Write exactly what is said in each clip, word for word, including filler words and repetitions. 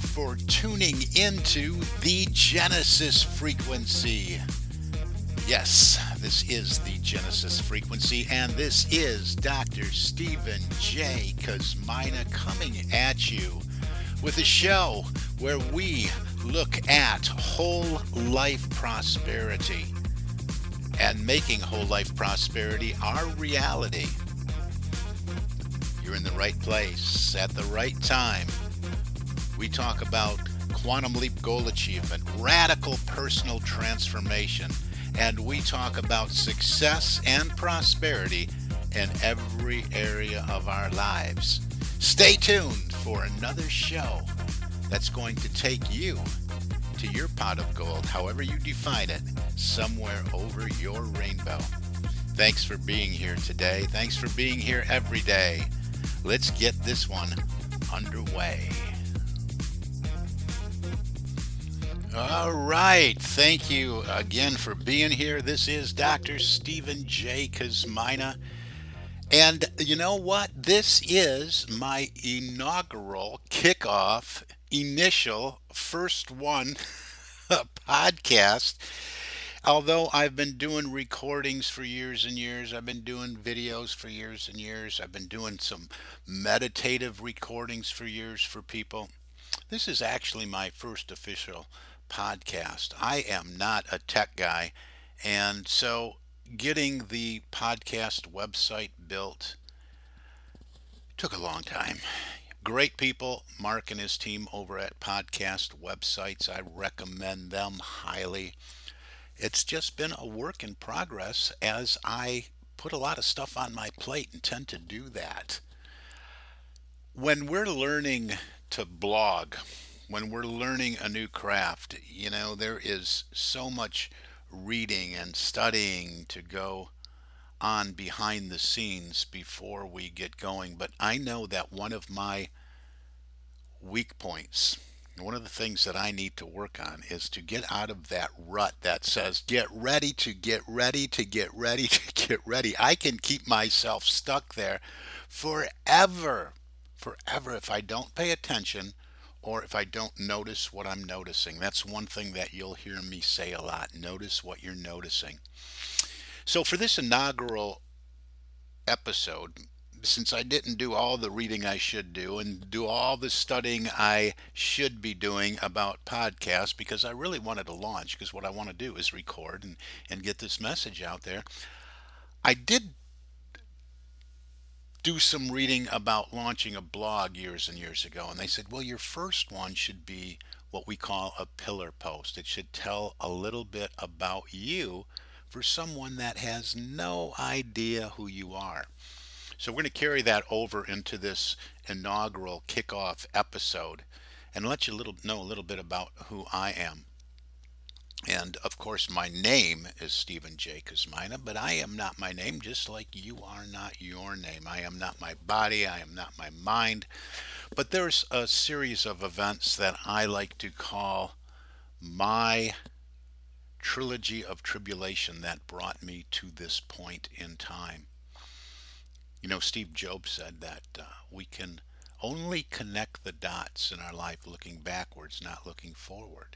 for tuning into the Genesis frequency. Yes, this is the Genesis frequency, and this is Doctor Stephen J. Kosmina coming at you with a show where we look at whole life prosperity and making whole life prosperity our reality. You're in the right place at the right time. We talk about quantum leap goal achievement, radical personal transformation, and we talk about success and prosperity in every area of our lives. Stay tuned for another show that's going to take you to your pot of gold, however you define it, somewhere over your rainbow. Thanks for being here today. Thanks for being here every day. Let's get this one underway. All right. Thank you again for being here. This is Doctor Stephen J. Kosmina. And you know what? This is my inaugural kickoff, initial, first one podcast. Although I've been doing recordings for years and years, I've been doing videos for years and years, I've been doing some meditative recordings for years for people. This is actually my first official podcast. I am not a tech guy, and so getting the podcast website built took a long time. Great people, Mark and his team over at Podcast Websites. I recommend them highly. It's just been a work in progress as I put a lot of stuff on my plate and tend to do that. When we're learning to blog, when we're learning a new craft, you know, there is so much reading and studying to go on behind the scenes before we get going. But I know that one of my weak points, one of the things that I need to work on is to get out of that rut that says, get ready to get ready to get ready to get ready. I can keep myself stuck there forever, forever if I don't pay attention or if I don't notice what I'm noticing. That's one thing that you'll hear me say a lot. Notice what you're noticing. So for this inaugural episode, since I didn't do all the reading I should do and do all the studying I should be doing about podcasts, because I really wanted to launch, because what I want to do is record and, and get this message out there. I did do some reading about launching a blog years and years ago, and they said, well, your first one should be what we call a pillar post. It should tell a little bit about you for someone that has no idea who you are. So we're going to carry that over into this inaugural kickoff episode and let you little know a little bit about who I am. And of course, my name is Stephen J. Kosmina, but I am not my name, just like you are not your name. I am not my body. I am not my mind. But there's a series of events that I like to call my trilogy of tribulation that brought me to this point in time. You know, Steve Jobs said that uh, we can only connect the dots in our life looking backwards, not looking forward.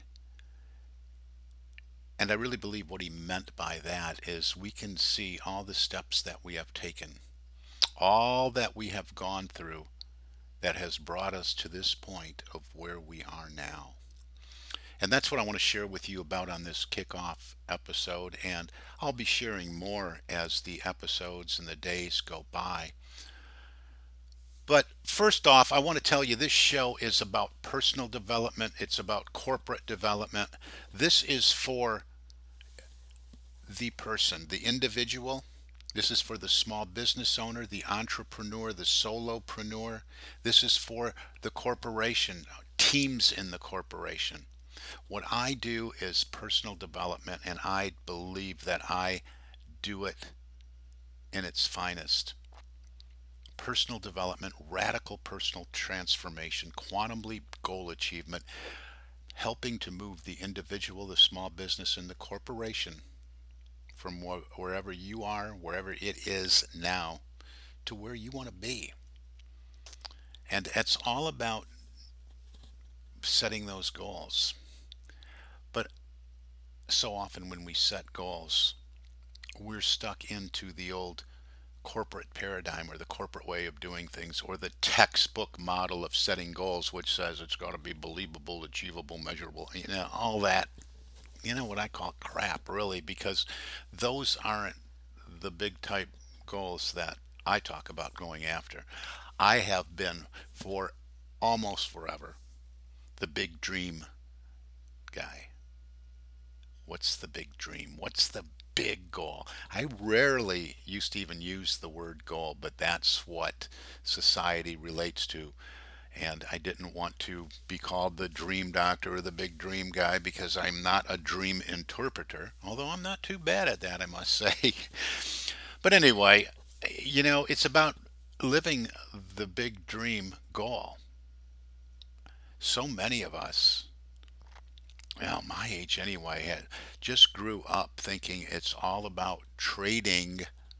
And I really believe what he meant by that is we can see all the steps that we have taken, all that we have gone through that has brought us to this point of where we are now. And that's what I want to share with you about on this kickoff episode, and I'll be sharing more as the episodes and the days go by. But first off, I want to tell you this show is about personal development. It's about corporate development. This is for the person, the individual. This is for the small business owner, the entrepreneur, the solopreneur. This is for the corporation, teams in the corporation. What I do is personal development, and I believe that I do it in its finest. Personal development, radical personal transformation, quantum leap goal achievement, helping to move the individual, the small business, and the corporation from wh- wherever you are, wherever it is now, to where you want to be. And it's all about setting those goals. But so often when we set goals, we're stuck into the old corporate paradigm or the corporate way of doing things or the textbook model of setting goals, which says it's got to be believable, achievable, measurable, you know, all that, you know, what I call crap, really, because those aren't the big type goals that I talk about going after. I have been for almost forever the big dream guy. What's the big dream? What's the big goal? I rarely used to even use the word goal, but that's what society relates to. And I didn't want to be called the dream doctor or the big dream guy because I'm not a dream interpreter, although I'm not too bad at that, I must say. But anyway, you know, it's about living the big dream goal. So many of us, well, my age anyway, had just grew up thinking it's all about trading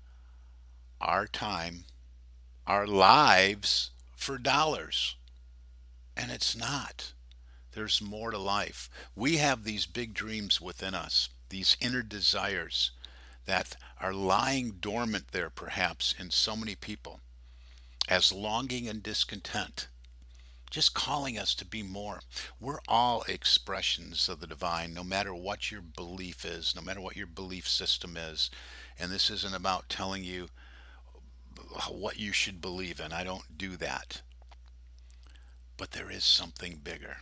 our time, our lives for dollars. And it's not. There's more to life. We have these big dreams within us, these inner desires that are lying dormant there perhaps in so many people as longing and discontent, just calling us to be more. We're all expressions of the divine, no matter what your belief is, no matter what your belief system is. And this isn't about telling you what you should believe in. I don't do that. But there is something bigger.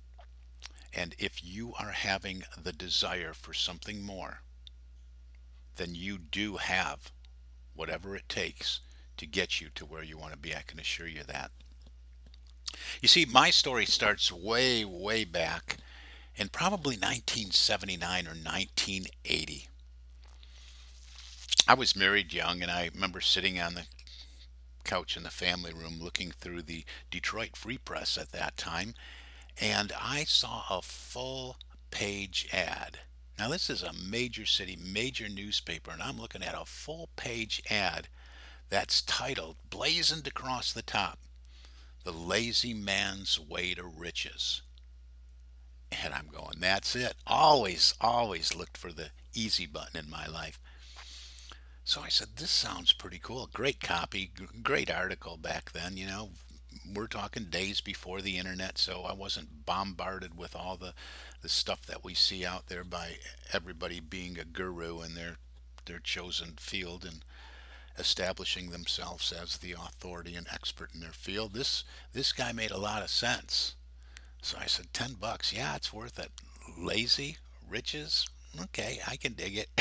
And if you are having the desire for something more, then you do have whatever it takes to get you to where you want to be. I can assure you that. You see, my story starts way, way back in probably nineteen seventy-nine or nineteen eighty. I was married young, and I remember sitting on the couch in the family room looking through the Detroit Free Press at that time, and I saw a full page ad. Now, this is a major city, major newspaper, and I'm looking at a full page ad that's titled, blazoned across the top, The Lazy Man's Way to Riches. And I'm going, that's it. Always, always looked for the easy button in my life. So I said, this sounds pretty cool. Great copy, great article back then, you know. We're talking days before the internet, so I wasn't bombarded with all the, the stuff that we see out there by everybody being a guru in their their chosen field and establishing themselves as the authority and expert in their field. This this guy made a lot of sense. So I said, ten bucks, yeah, it's worth it. Lazy riches? Okay, I can dig it.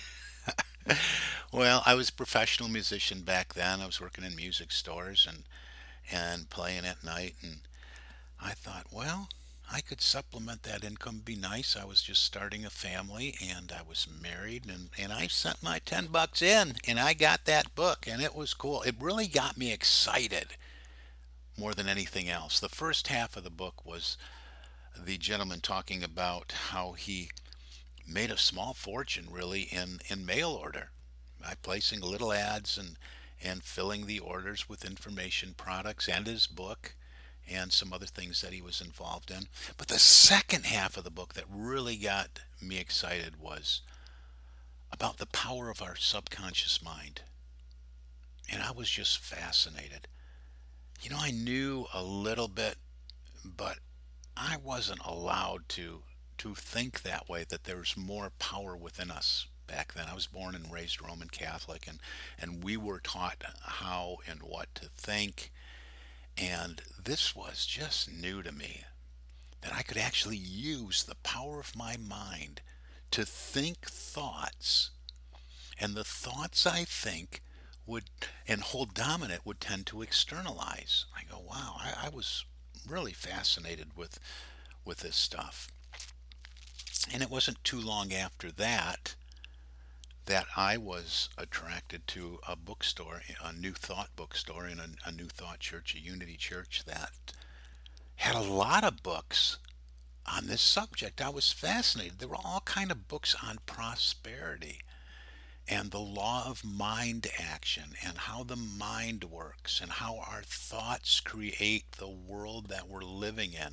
Well, I was a professional musician back then. I was working in music stores and and playing at night, and I thought, well, I could supplement that income, be nice. I was just starting a family and I was married, and, and I sent my ten bucks in and I got that book, and it was cool. It really got me excited more than anything else. The first half of the book was the gentleman talking about how he made a small fortune really in, in mail order by placing little ads and and filling the orders with information products and his book and some other things that he was involved in. But the second half of the book that really got me excited was about the power of our subconscious mind. And I was just fascinated. You know, I knew a little bit, but I wasn't allowed to to think that way, that there's more power within us. Back then, I was born and raised Roman Catholic, and and we were taught how and what to think, and this was just new to me, that I could actually use the power of my mind to think thoughts, and the thoughts I think would and hold dominant would tend to externalize. I go, wow, I, I was really fascinated with with this stuff. And it wasn't too long after that that I was attracted to a bookstore, a New Thought bookstore in a, a New Thought church, a Unity church that had a lot of books on this subject. I was fascinated. There were all kind of books on prosperity and the law of mind action and how the mind works and how our thoughts create the world that we're living in.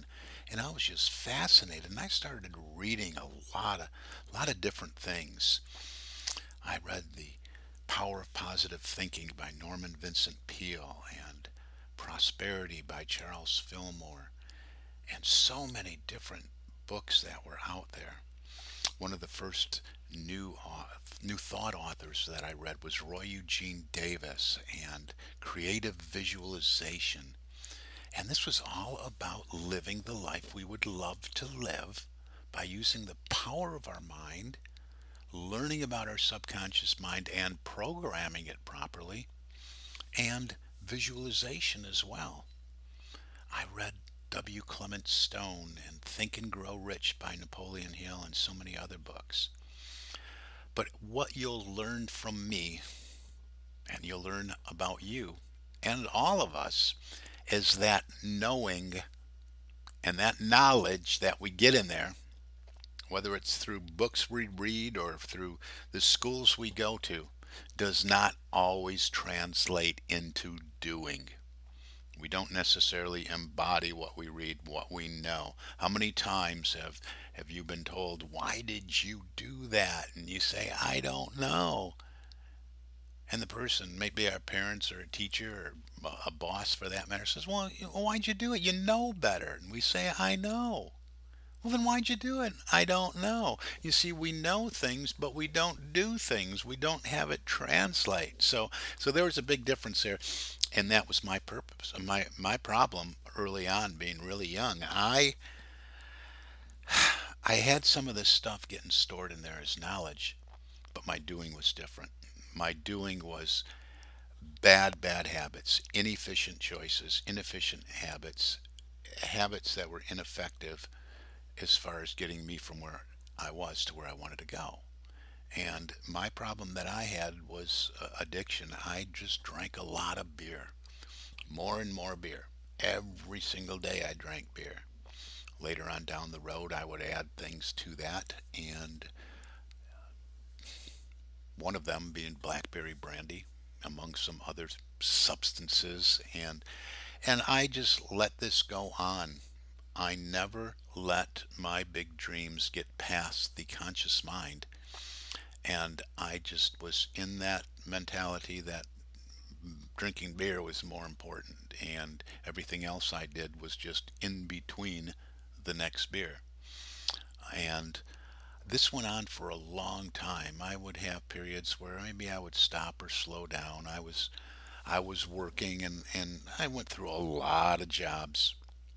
And I was just fascinated. And I started reading a lot of, lot of different things. I read The Power of Positive Thinking by Norman Vincent Peale and Prosperity by Charles Fillmore, and so many different books that were out there. One of the first new new thought authors that I read was Roy Eugene Davis and Creative Visualization. And this was all about living the life we would love to live by using the power of our mind, learning about our subconscious mind and programming it properly, and visualization as well. I read W. Clement Stone and Think and Grow Rich by Napoleon Hill and so many other books. But what you'll learn from me, and you'll learn about you and all of us, is that knowing and that knowledge that we get in there, whether it's through books we read or through the schools we go to, does not always translate into doing. We don't necessarily embody what we read, what we know. How many times have have you been told, "Why did you do that?" And you say, "I don't know." And the person, maybe our parents or a teacher or a boss for that matter, says, "Well, why'd you do it? You know better." And we say, "I know." Well, then why'd you do it? I don't know. You see, we know things, but we don't do things. We don't have it translate. So, so there was a big difference there, and that was my purpose. My my problem early on, being really young. I I had some of this stuff getting stored in there as knowledge, but my doing was different. My doing was bad, bad habits, inefficient choices, inefficient habits, habits that were ineffective as far as getting me from where I was to where I wanted to go. And my problem that I had was uh, addiction. I just drank a lot of beer, more and more beer. Every single day I drank beer. Later on down the road, I would add things to that, and one of them being blackberry brandy, among some other substances. And and I just let this go on. I never let my big dreams get past the conscious mind. And I just was in that mentality that drinking beer was more important, and everything else I did was just in between the next beer. And this went on for a long time. I would have periods where maybe I would stop or slow down. I was I was working, and, and I went through a lot of jobs.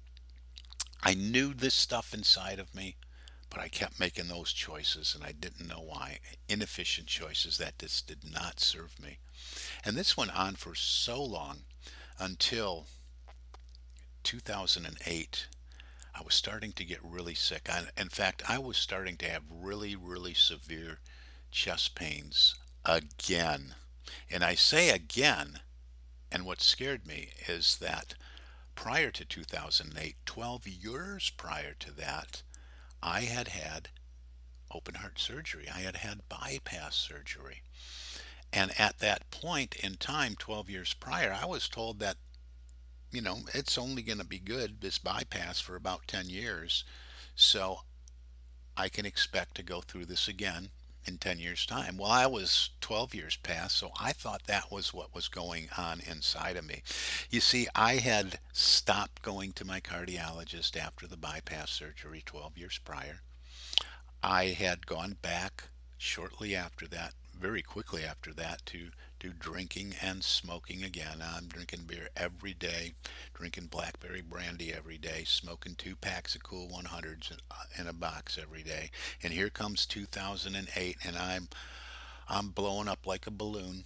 I knew this stuff inside of me, but I kept making those choices and I didn't know why. Inefficient choices that just did not serve me. And this went on for so long until two thousand eight. I was starting to get really sick. I, in fact, I was starting to have really, really severe chest pains again. And I say again, and what scared me is that prior to two thousand eight, twelve years prior to that, I had had open heart surgery. I had had bypass surgery. And at that point in time, twelve years prior, I was told that, you know, it's only going to be good, this bypass, for about ten years. So I can expect to go through this again in ten years' time. Well, I was twelve years past, so I thought that was what was going on inside of me. You see, I had stopped going to my cardiologist after the bypass surgery twelve years prior. I had gone back shortly after that, very quickly after that, to do drinking and smoking again. I'm drinking beer every day, drinking blackberry brandy every day, smoking two packs of Cool one hundreds in in a box every day. And here comes two thousand eight, and I'm I'm blowing up like a balloon.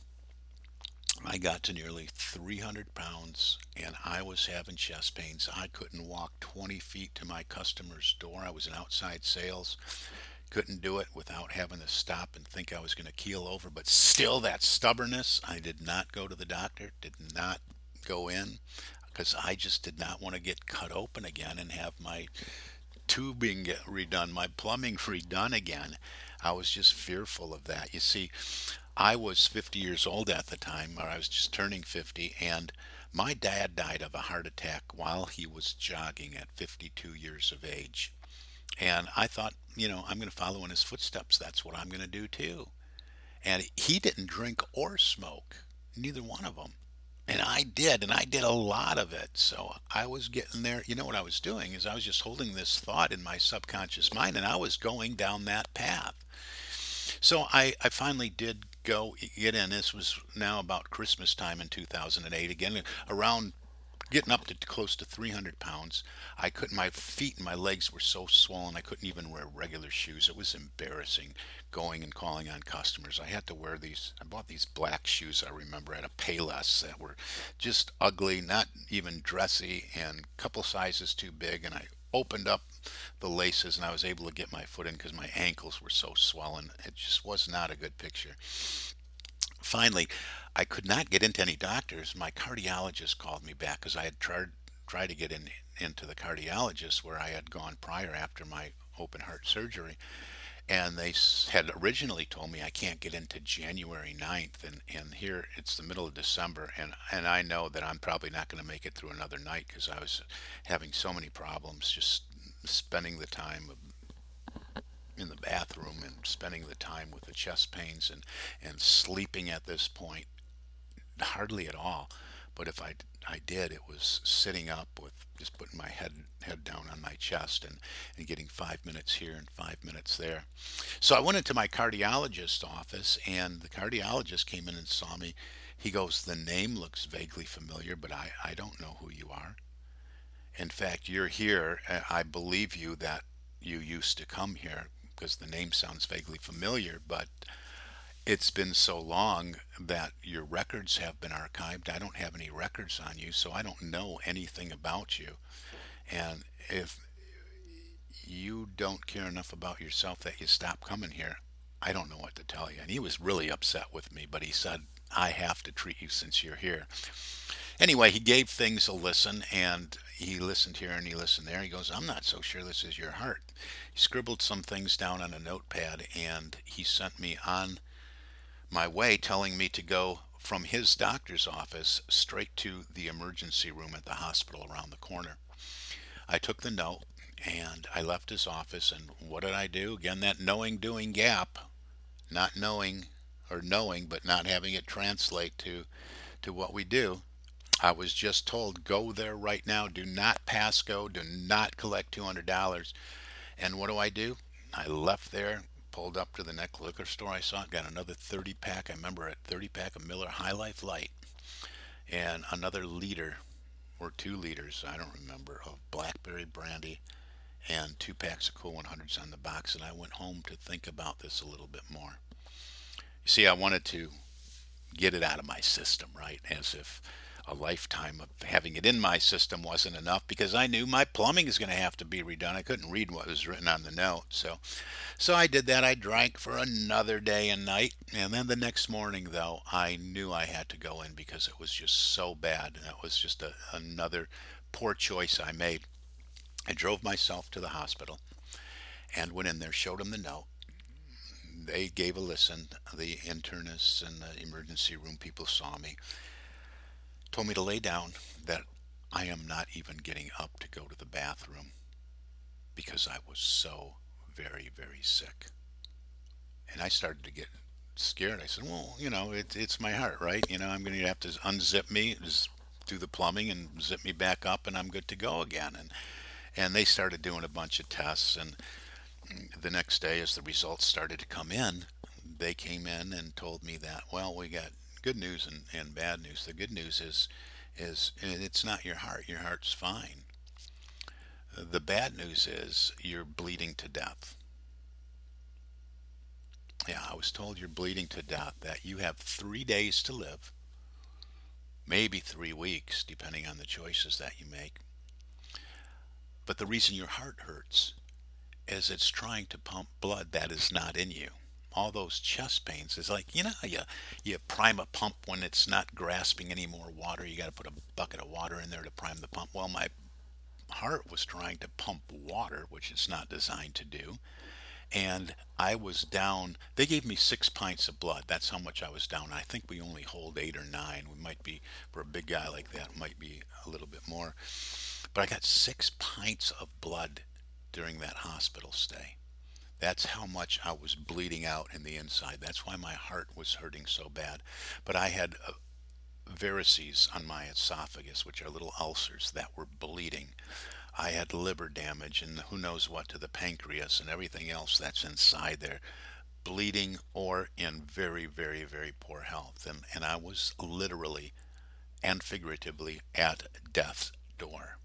I got to nearly three hundred pounds and I was having chest pains. I couldn't walk twenty feet to my customer's door. I was in outside sales. Couldn't do it without having to stop and think I was going to keel over. But still, that stubbornness, I did not go to the doctor, did not go in, because I just did not want to get cut open again and have my tubing get redone, my plumbing redone again. I was just fearful of that. You see, I was fifty years old at the time, or I was just turning fifty, and my dad died of a heart attack while he was jogging at fifty-two years of age. And I thought, you know, I'm going to follow in his footsteps. That's what I'm going to do too. And he didn't drink or smoke, neither one of them. And I did, and I did a lot of it. So I was getting there. You know what I was doing is I was just holding this thought in my subconscious mind, and I was going down that path. So I, I finally did go get in. This was now about Christmas time in two thousand eight. Again, around getting up to close to three hundred pounds. I couldn't, my feet and my legs were so swollen, I couldn't even wear regular shoes. It was embarrassing going and calling on customers. I had to wear these, I bought these black shoes, I remember, at a Payless that were just ugly, not even dressy, and a couple sizes too big. And I opened up the laces and I was able to get my foot in because my ankles were so swollen. It just was not a good picture. Finally, I could not get into any doctors. My cardiologist called me back because I had tried tried to get in into the cardiologist where I had gone prior after my open heart surgery, and they had originally told me I can't get into January ninth, and and here it's the middle of December, and and I know that I'm probably not going to make it through another night because I was having so many problems just spending the time in the bathroom and spending the time with the chest pains and and sleeping at this point hardly at all. But if I I did, it was sitting up with just putting my head head down on my chest and and getting five minutes here and five minutes there. So I went into my cardiologist's office, and the cardiologist came in and saw me. He goes, "The name looks vaguely familiar, but I I don't know who you are. In fact, you're here. uh, I believe you that you used to come here because the name sounds vaguely familiar, but it's been so long that your records have been archived. I don't have any records on you, so I don't know anything about you. And if you don't care enough about yourself that you stop coming here, I don't know what to tell you." And he was really upset with me, but he said, "I have to treat you since you're here." Anyway, he gave things a listen, and he listened here and he listened there. He goes, "I'm not so sure this is your heart." He scribbled some things down on a notepad, and he sent me on my way, telling me to go from his doctor's office straight to the emergency room at the hospital around the corner. I took the note and I left his office, and what did I do? Again, that knowing doing gap, not knowing or knowing but not having it translate to to what we do. I was just told, "Go there right now. Do not pass go. Do not collect two hundred dollars" And what do I do? I left there, pulled up to the next liquor store I saw, got another thirty pack. I remember a thirty pack of Miller High Life Light and another liter or two liters, I don't remember, of blackberry brandy and two packs of Cool one hundreds on the box. And I went home to think about this a little bit more. You see, I wanted to get it out of my system, right? As if a lifetime of having it in my system wasn't enough, because I knew my plumbing is going to have to be redone. I couldn't read what was written on the note. So so I did that. I drank for another day and night. And then the next morning, though, I knew I had to go in because it was just so bad. And it was just a, another poor choice I made. I drove myself to the hospital and went in there, showed them the note. They gave a listen. The internists and the emergency room people saw me, told me to lay down, that I am not even getting up to go to the bathroom because I was so very, very sick. And I started to get scared. I said, "Well, you know, it, it's my heart, right? You know, I'm going to have to unzip me, just do the plumbing and zip me back up, and I'm good to go again." And and they started doing a bunch of tests. And the next day, as the results started to come in, they came in and told me that, "Well, we got good news and, and bad news. The good news is is it's not your heart. Your heart's fine. The bad news is you're bleeding to death." Yeah, I was told you're bleeding to death, that you have three days to live, maybe three weeks, depending on the choices that you make. But the reason your heart hurts is it's trying to pump blood that is not in you. All those chest pains is like, you know how you, you prime a pump when it's not grasping any more water. You got to put a bucket of water in there to prime the pump. Well, my heart was trying to pump water, which it's not designed to do. And I was down. They gave me six pints of blood. That's how much I was down. I think we only hold eight or nine. We might be, for a big guy like that, might be a little bit more. But I got six pints of blood during that hospital stay. That's how much I was bleeding out in the inside. That's why my heart was hurting so bad. But I had uh, varices on my esophagus, which are little ulcers that were bleeding. I had liver damage and who knows what to the pancreas and everything else that's inside there, bleeding or in very, very, very poor health. And, and I was literally and figuratively at death's door.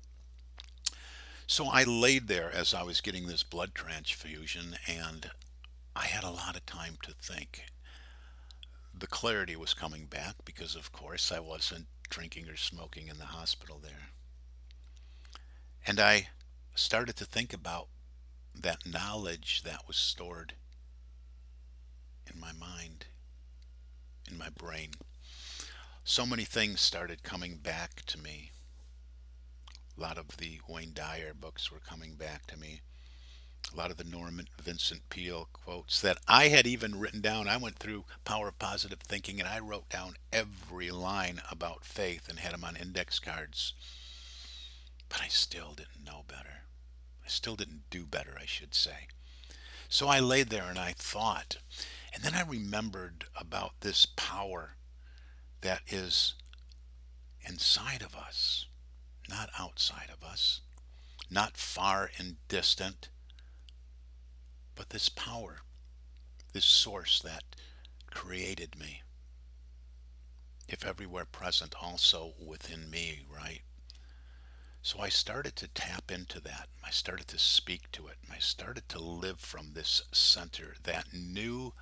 So I laid there as I was getting this blood transfusion, and I had a lot of time to think. The clarity was coming back because, of course, I wasn't drinking or smoking in the hospital there. And I started to think about that knowledge that was stored in my mind, in my brain. So many things started coming back to me. A lot of the Wayne Dyer books were coming back to me. A lot of the Norman Vincent Peale quotes that I had even written down. I went through Power of Positive Thinking and I wrote down every line about faith and had them on index cards. But I still didn't know better. I still didn't do better, I should say. So I laid there and I thought. And then I remembered about this power that is inside of us, not outside of us, not far and distant, but this power, this source that created me, if everywhere present, also within me, right? So I started to tap into that. I started to speak to it. I started to live from this center that knew,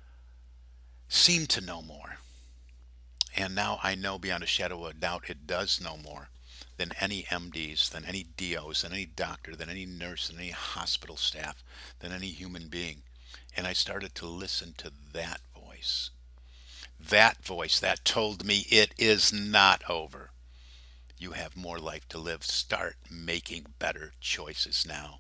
seemed to know more. And now I know beyond a shadow of a doubt it does know more than any M Ds, than any D Os, than any doctor, than any nurse, than any hospital staff, than any human being. And I started to listen to that voice. That voice that told me it is not over. You have more life to live. Start making better choices now.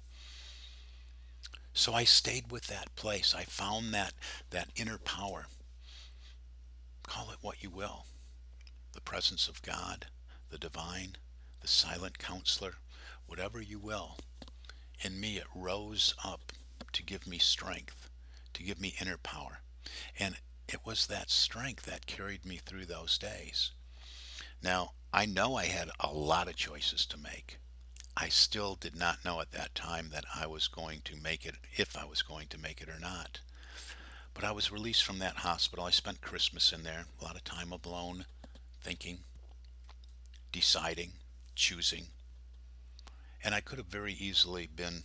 So I stayed with that place. I found that that inner power. Call it what you will. The presence of God, the divine, the silent counselor, whatever you will. In me it rose up to give me strength, to give me inner power. And it was that strength that carried me through those days. Now, I know I had a lot of choices to make. I still did not know at that time that I was going to make it, if I was going to make it or not. But I was released from that hospital. I spent Christmas in there, a lot of time alone, thinking, deciding, choosing. And I could have very easily been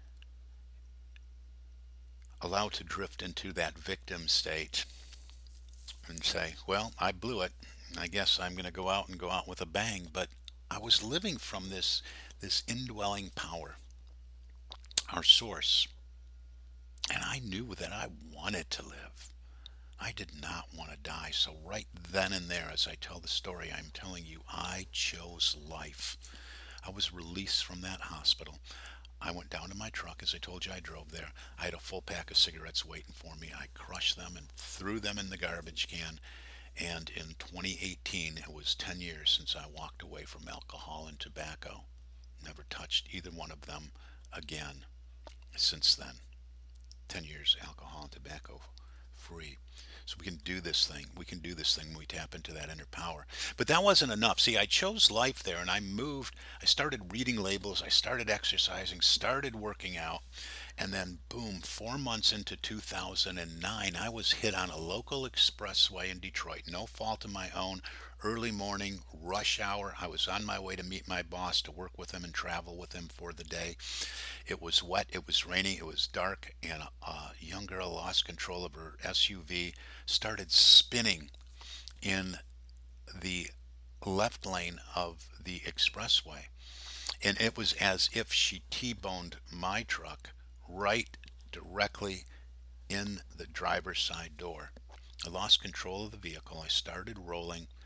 allowed to drift into that victim state and say, well, I blew it. I guess I'm going to go out and go out with a bang. But I was living from this, this indwelling power, our source. And I knew that I wanted to live. I did not want to die. So right then and there, as I tell the story, I'm telling you, I chose life. I was released from that hospital. I went down to my truck. As I told you, I drove there. I had a full pack of cigarettes waiting for me. I crushed them and threw them in the garbage can. And in twenty eighteen, it was ten years since I walked away from alcohol and tobacco. Never touched either one of them again since then. ten years alcohol and tobacco free. So we can do this thing. We can do this thing when we tap into that inner power. But that wasn't enough. See, I chose life there and I moved. I started reading labels. I started exercising, started working out. And then, boom, four months into two thousand nine, I was hit on a local expressway in Detroit. No fault of my own. Early morning, rush hour. I was on my way to meet my boss, to work with him and travel with him for the day. It was wet, it was raining, it was dark, and a, a young girl lost control of her S U V, started spinning in the left lane of the expressway. And it was as if she T-boned my truck right directly in the driver's side door. I lost control of the vehicle. I started rolling.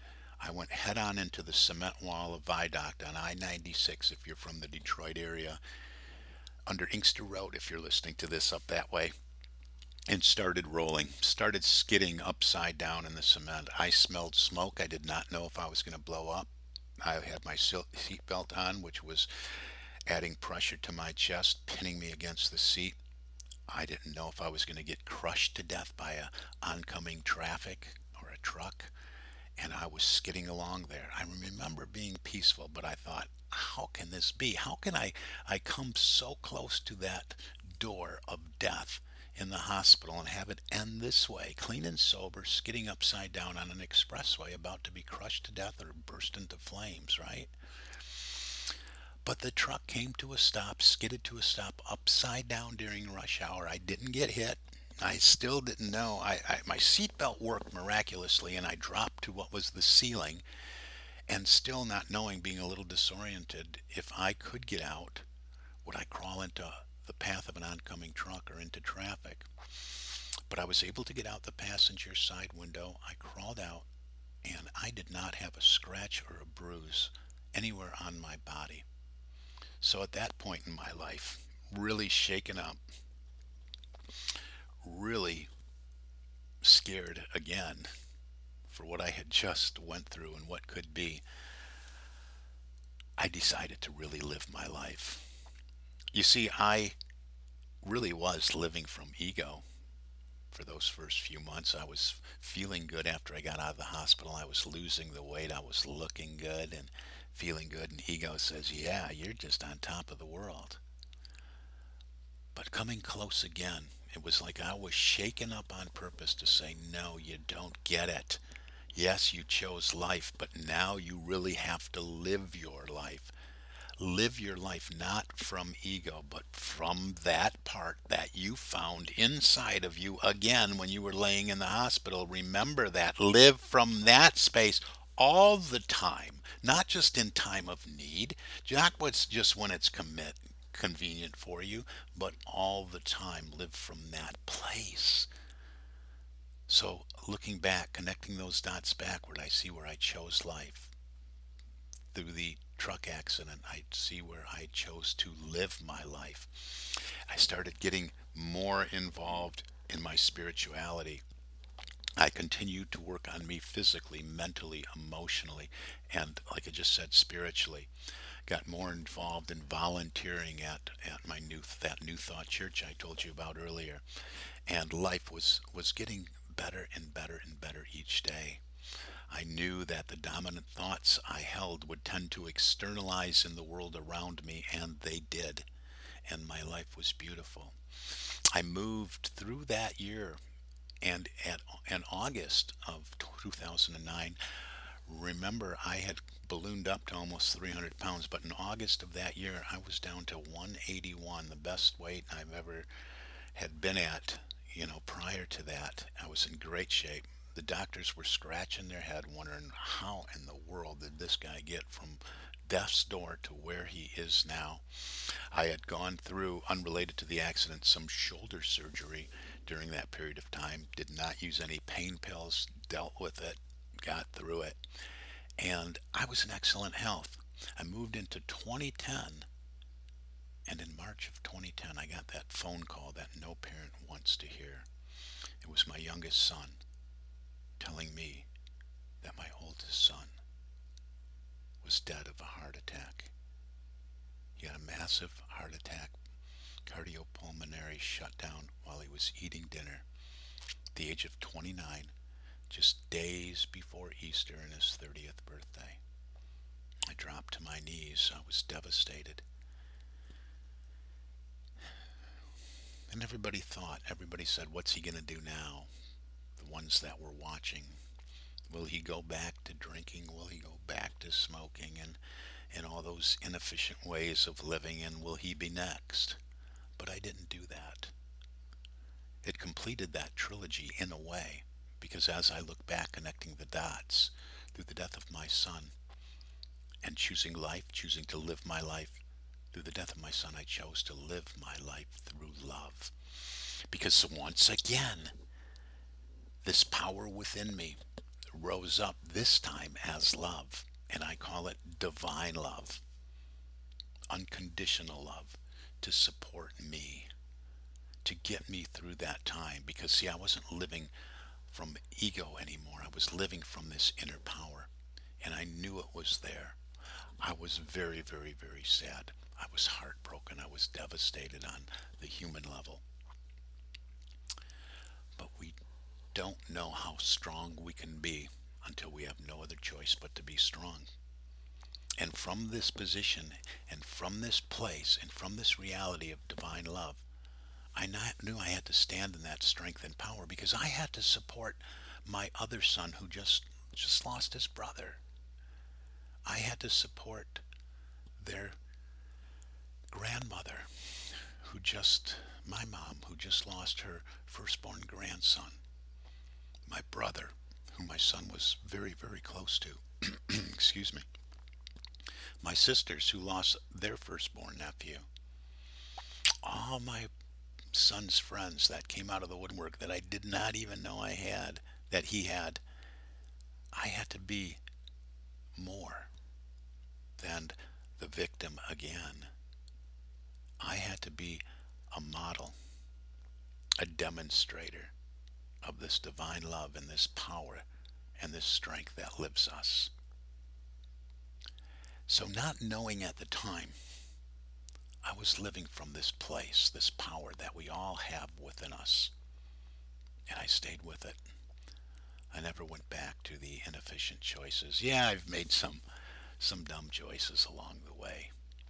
I went head on into the cement wall of Viaduct on I ninety-six if you're from the Detroit area, under Inkster Road if you're listening to this up that way, and started rolling, started skidding upside down in the cement. I smelled smoke. I did not know if I was going to blow up. I had my seatbelt on, which was adding pressure to my chest, pinning me against the seat. I didn't know if I was going to get crushed to death by a oncoming traffic or a truck, and I was skidding along there. I remember being peaceful, but I thought, how can this be? How can I I come so close to that door of death in the hospital and have it end this way, clean and sober, skidding upside down on an expressway, about to be crushed to death or burst into flames, right? But the truck came to a stop, skidded to a stop upside down during rush hour. I didn't get hit. I still didn't know. I, I my seatbelt worked miraculously, and I dropped to what was the ceiling, and still not knowing, being a little disoriented, if I could get out, would I crawl into the path of an oncoming truck or into traffic? But I was able to get out the passenger side window. I crawled out, and I did not have a scratch or a bruise anywhere on my body. So at that point in my life, really shaken up, really scared again for what I had just went through and what could be, I decided to really live my life. You see, I really was living from ego for those first few months. I was feeling good after I got out of the hospital. I was losing the weight. I was looking good and feeling good. And ego says, yeah, you're just on top of the world. But coming close again, it was like I was shaken up on purpose to say, no, you don't get it. Yes, you chose life, but now you really have to live your life. Live your life not from ego, but from that part that you found inside of you again when you were laying in the hospital. Remember that. Live from that space all the time, not just in time of need, not what's just when it's commit convenient for you, but all the time. Live from that place. So looking back, connecting those dots backward, I see where I chose life. Through the truck accident, I see where I chose to live my life. I started getting more involved in my spirituality. I continued to work on me physically, mentally, emotionally, and like I just said, spiritually. Got more involved in volunteering at, at my new that New Thought church I told you about earlier. And life was, was getting better and better and better each day. I knew that the dominant thoughts I held would tend to externalize in the world around me, and they did. And my life was beautiful. I moved through that year, and at in August of two thousand nine, remember I had ballooned up to almost three hundred pounds, but in August of that year, I was down to one eighty-one, the best weight I've ever had been at. You know, prior to that, I was in great shape. The doctors were scratching their head, wondering how in the world did this guy get from death's door to where he is now. I had gone through, unrelated to the accident, some shoulder surgery during that period of time. Did not use any pain pills, dealt with it, got through it, and I was in excellent health. I moved into twenty ten, and in March of twenty ten, I got that phone call that no parent wants to hear. It was my youngest son telling me that my oldest son was dead of a heart attack. He had a massive heart attack, cardiopulmonary shutdown while he was eating dinner at the age of twenty-nine, just days before Easter and his thirtieth birthday. I dropped to my knees. I was devastated. And everybody thought, everybody said, what's he going to do now? The ones that were watching. Will he go back to drinking? Will he go back to smoking and, and all those inefficient ways of living? And will he be next? But I didn't do that. It completed that trilogy in a way, because as I look back, connecting the dots through the death of my son and choosing life, choosing to live my life, through the death of my son, I chose to live my life through love. Because once again, this power within me rose up this time as love, and I call it divine love, unconditional love to support me, to get me through that time. Because, see, I wasn't living from ego anymore, I was living from this inner power, and I knew it was there. I was very, very, very sad. I was heartbroken. I was devastated on the human level. But we don't know how strong we can be until we have no other choice but to be strong. And from this position, and from this place, and from this reality of divine love, I knew I had to stand in that strength and power, because I had to support my other son who just just lost his brother. I had to support their grandmother who just, my mom, who just lost her firstborn grandson. My brother, who my son was very, very close to. Excuse me. My sisters, who lost their firstborn nephew. All my son's friends that came out of the woodwork that I did not even know I had, that he had. I had to be more than the victim again. I had to be a model, a demonstrator of this divine love and this power and this strength that lives us. So, not knowing at the time, I was living from this place, this power that we all have within us. And I stayed with it. I never went back to the inefficient choices. Yeah, I've made some some dumb choices along the way.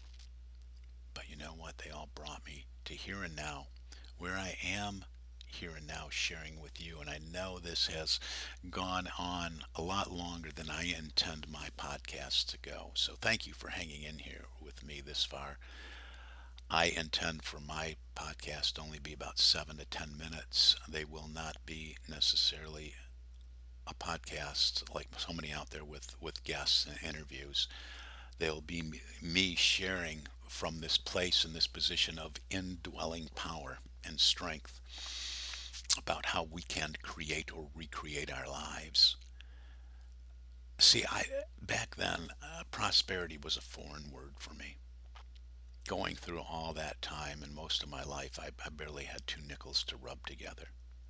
But you know what? They all brought me to here and now, where I am here and now sharing with you. And I know this has gone on a lot longer than I intend my podcast to go. So thank you for hanging in here with me this far. I intend for my podcast to only be about seven to ten minutes. They will not be necessarily a podcast like so many out there with, with guests and interviews. They'll be me sharing from this place and this position of indwelling power and strength about how we can create or recreate our lives. See, I back then, uh, prosperity was a foreign word for me. Going through all that time and most of my life, I, I barely had two nickels to rub together.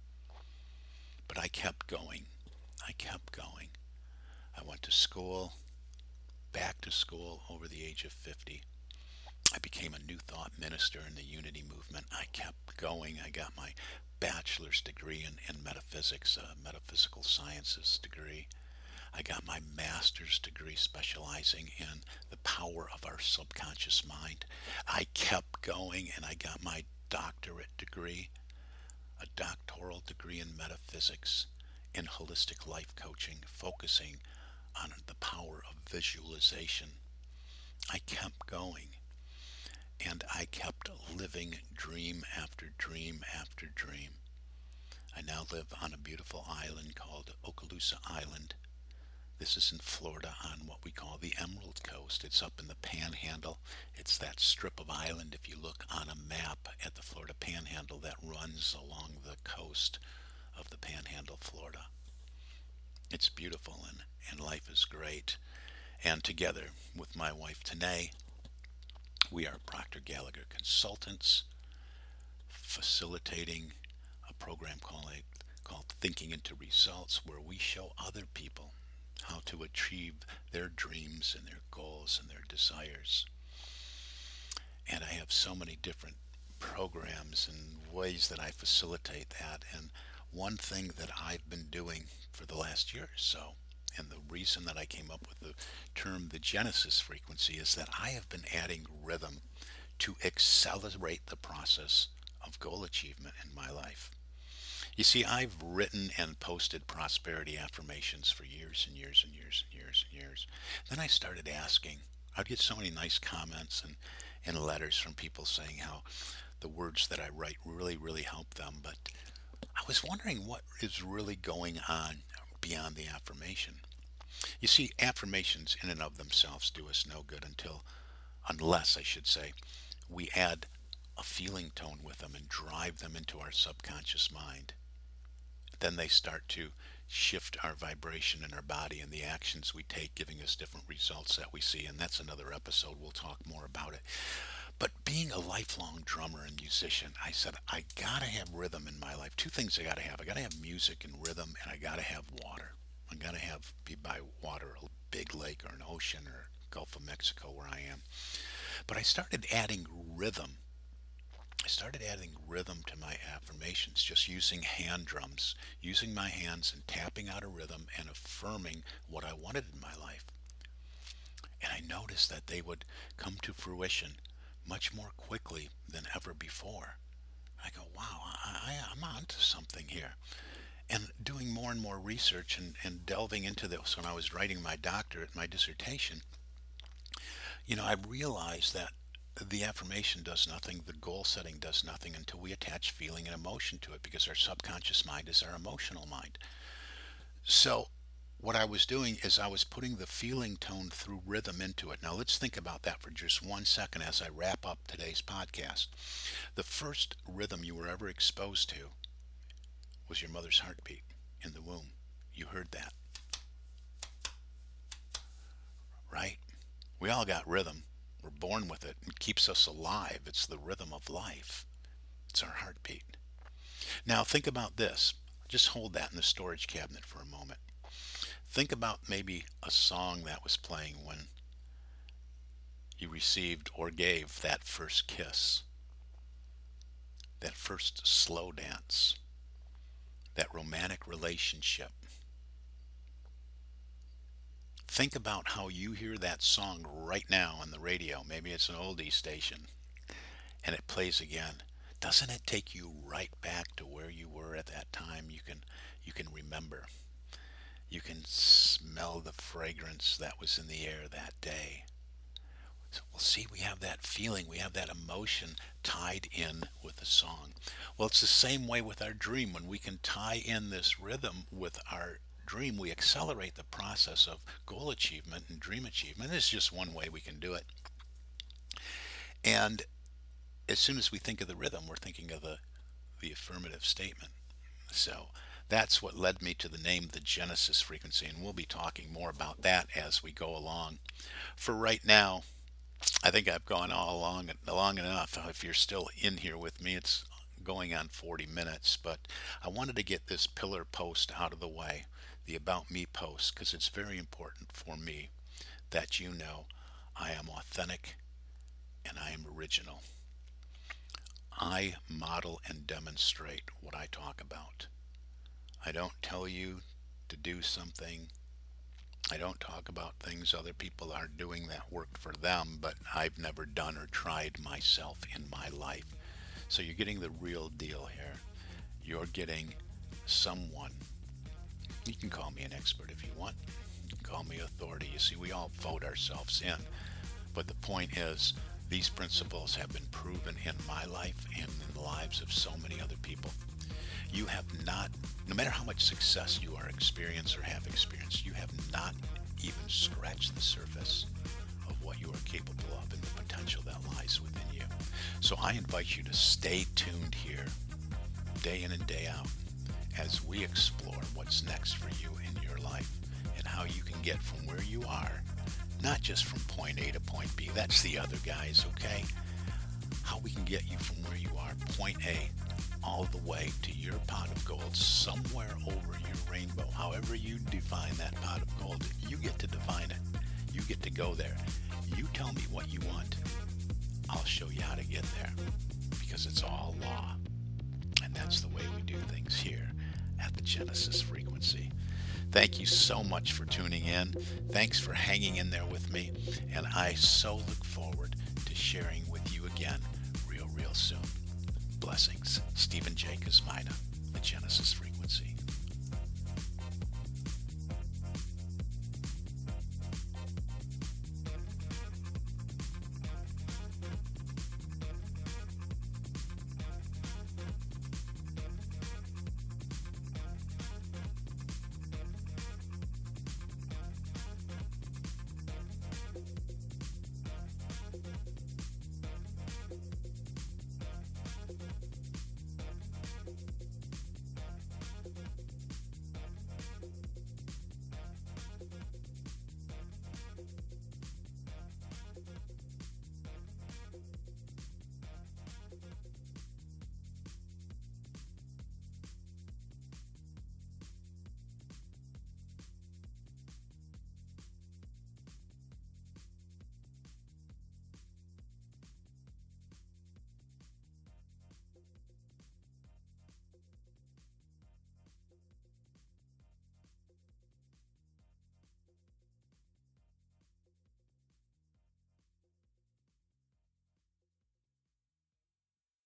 But I kept going. I kept going. I went to school, back to school over the age of fifty. I became a New Thought minister in the Unity movement. I kept going. I got my bachelor's degree in, in metaphysics, a metaphysical sciences degree. I got my master's degree specializing in the power of our subconscious mind. I kept going and I got my doctorate degree, a doctoral degree in metaphysics, in holistic life coaching, focusing on the power of visualization. I kept going and I kept living dream after dream after dream. I now live on a beautiful island called Okaloosa Island. This is in Florida on what we call the Emerald Coast. It's up in the Panhandle. It's that strip of island, if you look on a map at the Florida Panhandle, that runs along the coast of the Panhandle, Florida. It's beautiful and, and life is great. And together with my wife, Tanae, we are Proctor Gallagher Consultants, facilitating a program called, called Thinking into Results, where we show other people how to achieve their dreams and their goals and their desires. And I have so many different programs and ways that I facilitate that. And one thing that I've been doing for the last year or so, and the reason that I came up with the term the Genesis frequency, is that I have been adding rhythm to accelerate the process of goal achievement in my life. You see, I've written and posted prosperity affirmations for years and years and years and years and years. Then I started asking. I'd get so many nice comments and, and letters from people saying how the words that I write really, really help them. But I was wondering what is really going on beyond the affirmation. You see, affirmations in and of themselves do us no good until, unless I should say, we add a feeling tone with them and drive them into our subconscious mind. Then they start to shift our vibration in our body and the actions we take, giving us different results that we see. And that's another episode. We'll talk more about it. But being a lifelong drummer and musician, I said, I gotta have rhythm in my life. Two things I gotta have. I gotta have music and rhythm, and I gotta have water. I gotta have be by water, a big lake or an ocean or Gulf of Mexico where I am. But I started adding rhythm. I started adding rhythm to my affirmations, just using hand drums, using my hands and tapping out a rhythm and affirming what I wanted in my life. And I noticed that they would come to fruition much more quickly than ever before. I go, wow, I, I, I'm onto something here. And doing more and more research and, and delving into this when I was writing my doctorate, my dissertation, you know, I realized that the affirmation does nothing, the goal setting does nothing until we attach feeling and emotion to it, because our subconscious mind is our emotional mind. So what I was doing is I was putting the feeling tone through rhythm into it. Now let's think about that for just one second as I wrap up today's podcast. The first rhythm you were ever exposed to was your mother's heartbeat in the womb. You heard that, right? We all got rhythm. We're born with it. It keeps us alive. It's the rhythm of life. It's our heartbeat. Now think about this. Just hold that in the storage cabinet for a moment. Think about maybe a song that was playing when you received or gave that first kiss, that first slow dance, that romantic relationship. Think about how you hear that song right now on the radio. Maybe it's an oldie station and it plays again. Doesn't it take you right back to where you were at that time? You can you can remember. You can smell the fragrance that was in the air that day. So we'll see, we have that feeling, we have that emotion tied in with the song. Well, it's the same way with our dream. When we can tie in this rhythm with our dream, we accelerate the process of goal achievement and dream achievement. This is just one way we can do it. And as soon as we think of the rhythm, we're thinking of the, the affirmative statement. So that's what led me to the name, the Genesis frequency, and we'll be talking more about that as we go along. For right now, I think I've gone all along long enough. If you're still in here with me, it's going on forty minutes, but I wanted to get this pillar post out of the way, the About Me post, because it's very important for me that you know I am authentic and I am original. I model and demonstrate what I talk about. I don't tell you to do something. I don't talk about things other people are doing that worked for them, but I've never done or tried myself in my life. So you're getting the real deal here. You're getting someone. You can call me an expert if you want. You can call me authority. You see, we all vote ourselves in. But the point is, these principles have been proven in my life and in the lives of so many other people. You have not, no matter how much success you are experienced or have experienced, you have not even scratched the surface of what you are capable of and the potential that lies within you. So I invite you to stay tuned here, day in and day out, as we explore what's next for you in your life and how you can get from where you are, not just from point A to point B, that's the other guys, okay? How we can get you from where you are, point A, all the way to your pot of gold, somewhere over your rainbow. However you define that pot of gold, you get to define it. You get to go there. You tell me what you want. I'll show you how to get there, because it's all law. And that's the way we do things here at the Genesis frequency. Thank you so much for tuning in. Thanks for hanging in there with me. And I so look forward to sharing with you again real, real soon. Blessings. Stephen J. Kosmina, the Genesis frequency.